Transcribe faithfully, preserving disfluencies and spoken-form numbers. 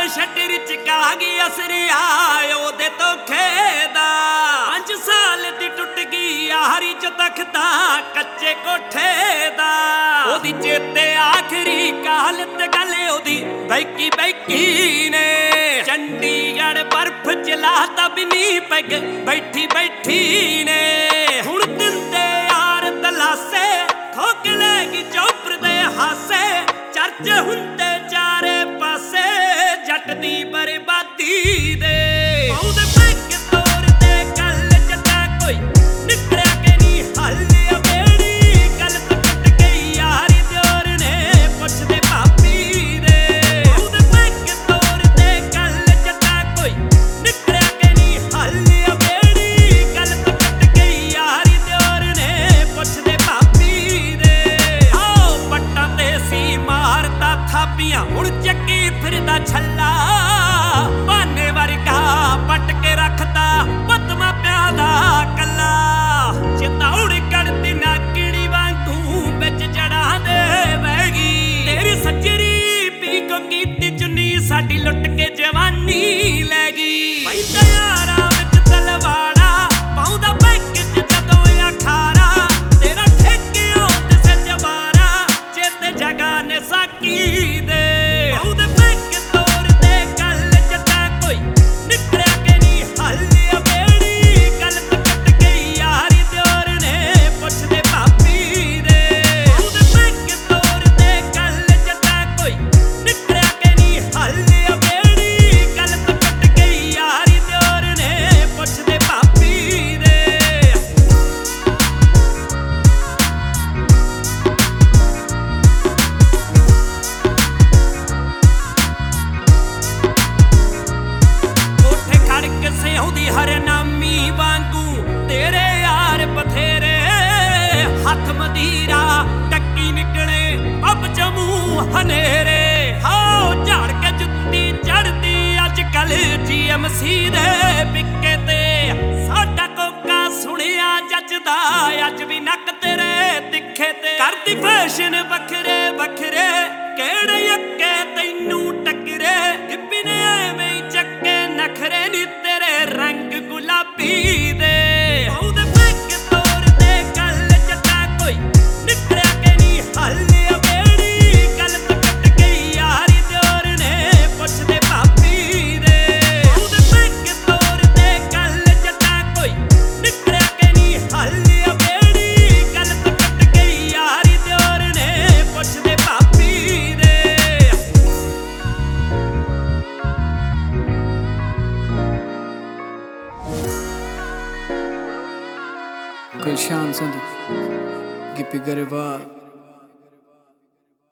Shutter ਚਕਾ ਗਈ ਅਸਰਿਆ ਉਹਦੇ ਧੋਖੇ ਦਾ। ਪੰਜ ਸਾਲ ਦੀ ਟੁੱਟ ਗਈ ਯਾਰੀ ਚ ਤਖਤਾ ਕੱਚੇ ਕੋਠੇ ਦਾ। ਉਹਦੀ ਚੇਤੇ ਆਖਰੀ ਕਾਲਤ ਗੱਲ ਉਹਦੀ ਬੈਕੀ ਬੈਕੀ ਨੇ। ਚੰਡੀਗੜ੍ਹ ਬਰਫ਼ ਚਲਾਤਾ ਬਿਨੀ ਪੈਗ ਬੈਠੀ ਬੈਠੀ ਨੇ। ਹੁਣ ਦਿੰਦੇ ਯਾਰ ਦਲਾਸੇ ਖੋਕਲੇਗੀ ਚੌਪਰ ਦੇ ਹਾਸੇ। ਚਰਚ ਹੁੰਦੇ ਚਾਰੇ ਪਾਸੇ ਜੱਟ ਦੀ ਬਰਬਾਦੀ ਦੇ। ਉਹਦੇ ਪੈਗ ਤੋਰ ਦੇ ਗੱਲ ਜੱਟਾ ਕੋਈ ਨਿਕਲਿਆ ਕਿ ਨਹੀਂ ਹੱਲ ਅਬੇੜੀ। ਗੱਲ ਤੋਂ ਟੁੱਟ ਗਈ ਯਾਰੀ ਦਿਓਰ ਨੇ ਪੁੱਛਦੇ ਭਾਬੀ ਦੇ। ਉਹਦੇ ਪੈਗ ਤੋਰ ਦੇ ਗੱਲ ਜੱਟਾ ਕੋਈ ਨਿਕਲਿਆ ਕਿ ਨਹੀਂ ਹੱਲ ਅਬੇੜੀ। ਗੱਲ ਤੋਂ ਟੁੱਟ ਗਈ ਯਾਰੀ ਦਿਓਰ ਨੇ ਪੁੱਛਦੇ ਭਾਬੀ ਦੇ। ਆਓ ਪੱਟਾਂ ਤੇ ਸੀ ਮਾਰਦਾ ਥਾਪੀਆਂ ਹੁਣ ਚੱਕੀ ਫਿਰਦਾ ਛੱਲਾ। ਬਾਨੇ ਵਰਗਾ ਪੱਟ ਕੇ ਰੱਖਦਾ ਪਤਮਾ ਪਿਆ ਦਾ ਕੱਲਾ। ਚਿਤੌੜ ਕੱਢਦੀ ਨਾਗਣੀ ਵਾਂਗੂ ਵਿੱਚ ਜੜਾਂ ਦੇ ਬਹਿ ਗਈ। ਤੇਰੀ ਸੱਜਰੀ ਪੀਕੋ ਕੀਤੀ ਚੁੰਨੀ ਸਾਡੀ ਲੁੱਟ ਕੇ ਜਵਾਨੀ ਲੈ ਗਈ। ਪੈਂਦਾ ਯਾਰਾਂ ਵਿੱਚ ਤਲਵਾੜਾ ਪਾਉਂਦਾ ਬੈਂਕ ਚ ਜਦੋਂ ਅਖਾਰਾ। ਤੇਰਾ ਠੇਕਿਓ ਤੇ ਸਜਵਾਰਾ ਚੇਤੇ ਜਗਾ ਨੇ ਸਾਕੀ ਦੇ। ਉਹਦੇ ਬੈਂਕ ਤੋਰ ਦੇ ਗੱਲ ਜੱਟਾ ਕੋਈ ਨਿਕਲਿਆ ਕਿ ਨਹੀਂ ਹੱਲ ਅਬੇੜੀ। ਗੱਲ ਤੋਂ ਟੁੱਟ ਗਈ ਯਾਰੀ ਦਿਓਰ ਨੇ ਪੁੱਛਦੇ ਭਾਬੀ ਦੇ। ਉਹਦੇ ਬੈਂਕ ਤੋਰ ਦੇ ਗੱਲ ਜੱਟਾ ਕੋਈ ਨਿਕਲਿਆ ਕਿ ਨਹੀਂ ਹੱਲ ਅਬੇੜੀ। ਗੱਲ ਤੋਂ ਟੁੱਟ ਗਈ ਯਾਰੀ ਦਿਓਰ ਨੇ ਪੁੱਛਦੇ ਭਾਬੀ ਦੇ। ਕੋਠੇ ਖੜ ਕੇ ਸਿਉਂਦੀ ਹਰਨਾਮੀ ਵਾਂਗੂ ਤੇਰੇ ਯਾਰ ਬਥੇਰੇ। ਹੱਥ ਮਦੀਰਾ ਟੱਕੀ ਨਿਕਲੇ ਅੱਬ ਜਮੂ ਹਨੇਰੇ। ਹਾਓ ਝਾੜ ਕੇ ਜੁੱਤੀ ਚੜਦੀ ਅੱਜ ਕੱਲ ਜੀ ਐਮ ਸੀ ਦੇ ਪਿੱਕੇ ਤੇ। ਸਾਡਾ ਕੋਕਾ ਸੁਣਿਆ ਜੱਜਦਾ ਅੱਜ ਵੀ ਨੱਕ ਤੇਰੇ ਤਿੱਖੇ ਤੇ। ਕਰਦੀ ਫੈਸ਼ਨ ਵੱਖਰੇ ਵੱਖਰੇ ਕਿਹੜੇ ਅੱਕੇ ਤੈਨੂੰ ਟੱਕਰੇ। ਗਿੱਪੀ ਨੇ ਐਵੇਂ ਹੀ ਚੱਕੇ ਨਖਰੇ ਨੀ ਤੇਰੇ ਰੰਗ ਗੁਲਾਬੀ ਦੇ। ਉਹਦੇ ਪੈਗ ਤੋਰ ਦੇ ਗੱਲ ਜੱਟਾ ਕੋਈ ਨਿਕਲਿਆ ਕਿ ਨਹੀਂ ਹੱਲ ਅਬੇੜੀ। ਗੱਲ ਤੋਂ ਟੁੱਟ ਗਈ ਯਾਰੀ ਦਿਓਰ ਨੇ ਪੁੱਛਦੇ ਭਾਬੀ ਦੇ। ਉਹਦੇ ਪੈਗ ਤੋਰ ਦੇ ਗੱਲ ਜੱਟਾ ਕੋਈ ਨਿਕਲਿਆ ਕਿ ਨਹੀਂ ਹੱਲ ਅਬੇੜੀ। ਗੱਲ ਤੋਂ ਟੁੱਟ ਗਈ ਯਾਰੀ ਦਿਓਰ ਨੇ ਪੁੱਛਦੇ ਭਾਬੀ ਦੇ। ਗੁਲਸ਼ਨ ਸੰਧੂ, ਗਿੱਪੀ ਗਰੇਵਾਲ।